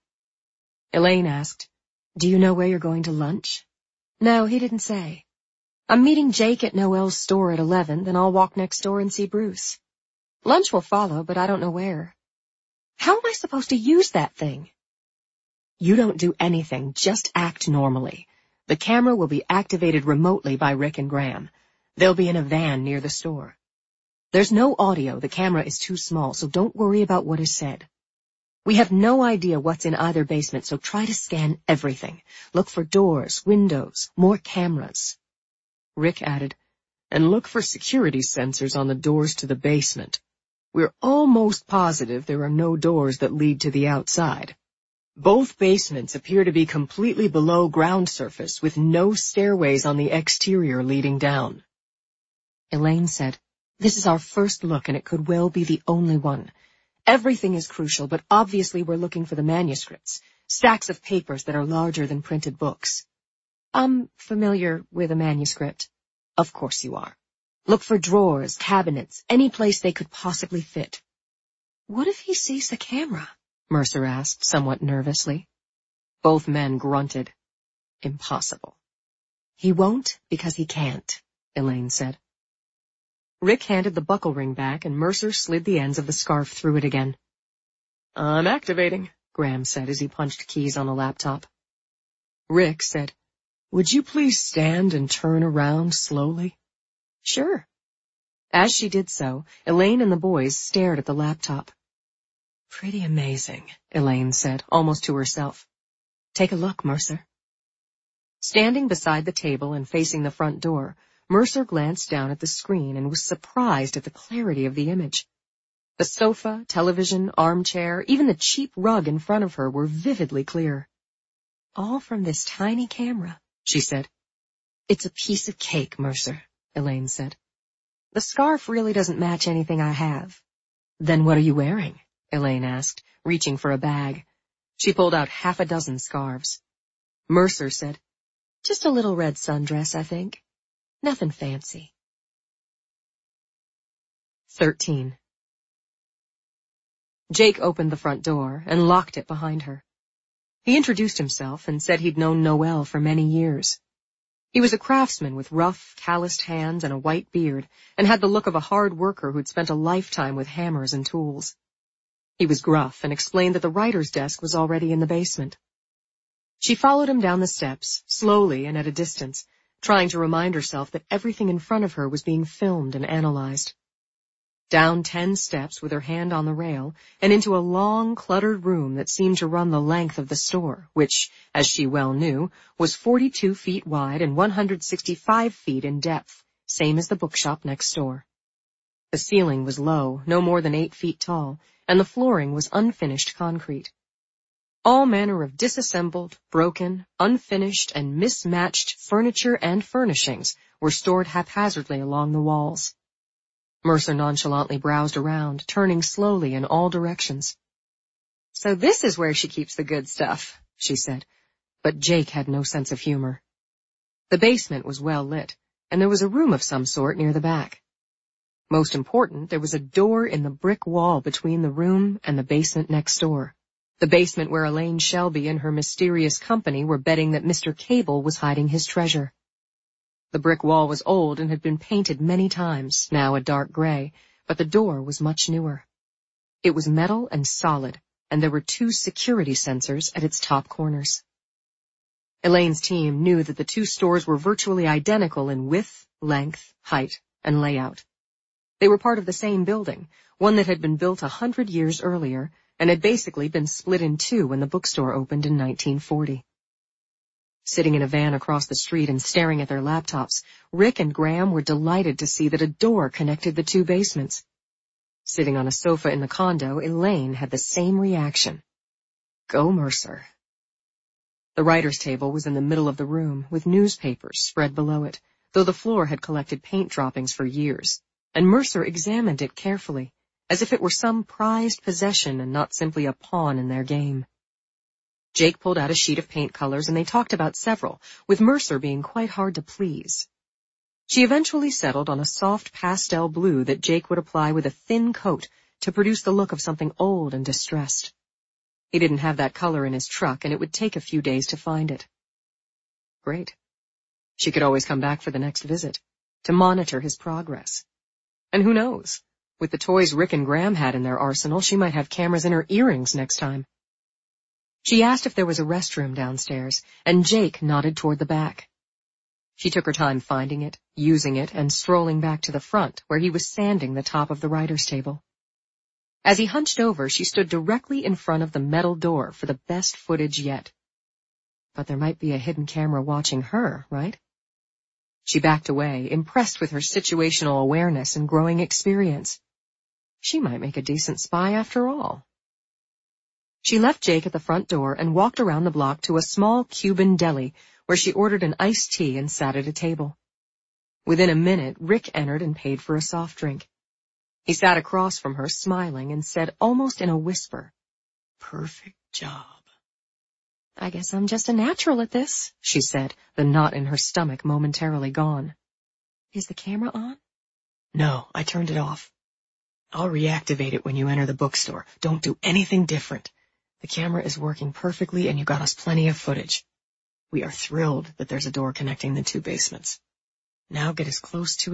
Elaine asked, "Do you know where you're going to lunch?" "No, he didn't say. I'm meeting Jake at Noel's store at 11, then I'll walk next door and see Bruce. Lunch will follow, but I don't know where." "How am I supposed to use that thing?" "You don't do anything, just act normally. The camera will be activated remotely by Rick and Graham. They'll be in a van near the store. There's no audio, the camera is too small, so don't worry about what is said. We have no idea what's in either basement, so try to scan everything. Look for doors, windows, more cameras." Rick added, "And look for security sensors on the doors to the basement. We're almost positive there are no doors that lead to the outside. Both basements appear to be completely below ground surface with no stairways on the exterior leading down." Elaine said, "This is our first look and it could well be the only one. Everything is crucial, but obviously we're looking for the manuscripts, stacks of papers that are larger than printed books." I'm familiar with a manuscript. Of course you are. Look for drawers, cabinets, any place they could possibly fit. What if he sees the camera? Mercer asked, somewhat nervously. Both men grunted. Impossible. He won't because he can't, Elaine said. Rick handed the buckle ring back and Mercer slid the ends of the scarf through it again. I'm activating, Graham said as he punched keys on a laptop. Rick said, Would you please stand and turn around slowly? Sure. As she did so, Elaine and the boys stared at the laptop. Pretty amazing, Elaine said, almost to herself. Take a look, Mercer. Standing beside the table and facing the front door, Mercer glanced down at the screen and was surprised at the clarity of the image. The sofa, television, armchair, even the cheap rug in front of her were vividly clear. All from this tiny camera, she said. It's a piece of cake, Mercer, Elaine said. The scarf really doesn't match anything I have. Then what are you wearing? Elaine asked, reaching for a bag. She pulled out half a dozen scarves. Mercer said, Just a little red sundress, I think. Nothing fancy. 13. Jake opened the front door and locked it behind her. He introduced himself and said he'd known Noelle for many years. He was a craftsman with rough, calloused hands and a white beard, and had the look of a hard worker who'd spent a lifetime with hammers and tools. He was gruff and explained that the writer's desk was already in the basement. She followed him down the steps, slowly and at a distance, trying to remind herself that everything in front of her was being filmed and analyzed. Down 10 steps with her hand on the rail, and into a long, cluttered room that seemed to run the length of the store, which, as she well knew, was 42 feet wide and 165 feet in depth, same as the bookshop next door. The ceiling was low, no more than 8 feet tall, and the flooring was unfinished concrete. All manner of disassembled, broken, unfinished, and mismatched furniture and furnishings were stored haphazardly along the walls. Mercer nonchalantly browsed around, turning slowly in all directions. So this is where she keeps the good stuff, she said, but Jake had no sense of humor. The basement was well lit, and there was a room of some sort near the back. Most important, there was a door in the brick wall between the room and the basement next door. The basement where Elaine Shelby and her mysterious company were betting that Mr. Cable was hiding his treasure. The brick wall was old and had been painted many times, now a dark gray, but the door was much newer. It was metal and solid, and there were 2 security sensors at its top corners. Elaine's team knew that the 2 stores were virtually identical in width, length, height, and layout. They were part of the same building, one that had been built 100 years earlier, and had basically been split in 2 when the bookstore opened in 1940. Sitting in a van across the street and staring at their laptops, Rick and Graham were delighted to see that a door connected the 2 basements. Sitting on a sofa in the condo, Elaine had the same reaction. Go Mercer. The writer's table was in the middle of the room, with newspapers spread below it, though the floor had collected paint droppings for years, and Mercer examined it carefully, as if it were some prized possession and not simply a pawn in their game. Jake pulled out a sheet of paint colors and they talked about several, with Mercer being quite hard to please. She eventually settled on a soft pastel blue that Jake would apply with a thin coat to produce the look of something old and distressed. He didn't have that color in his truck and it would take a few days to find it. Great. She could always come back for the next visit, to monitor his progress. And who knows, with the toys Rick and Graham had in their arsenal, she might have cameras in her earrings next time. She asked if there was a restroom downstairs, and Jake nodded toward the back. She took her time finding it, using it, and strolling back to the front, where he was sanding the top of the writer's table. As he hunched over, she stood directly in front of the metal door for the best footage yet. But there might be a hidden camera watching her, right? She backed away, impressed with her situational awareness and growing experience. She might make a decent spy after all. She left Jake at the front door and walked around the block to a small Cuban deli where she ordered an iced tea and sat at a table. Within a minute, Rick entered and paid for a soft drink. He sat across from her, smiling, and said almost in a whisper, "Perfect job." I guess I'm just a natural at this, she said, the knot in her stomach momentarily gone. Is the camera on? No, I turned it off. I'll reactivate it when you enter the bookstore. Don't do anything different. The camera is working perfectly and you got us plenty of footage. We are thrilled that there's a door connecting the two basements. Now get as close to